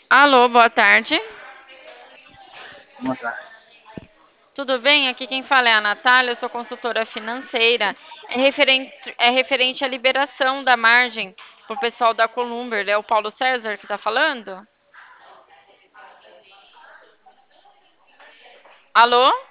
Alô, boa tarde. Boa tarde. Tudo bem? Aqui quem fala é a Natália, eu sou consultora financeira. É referente à liberação da margem para o pessoal da Columber. É o Paulo César que está falando? Alô?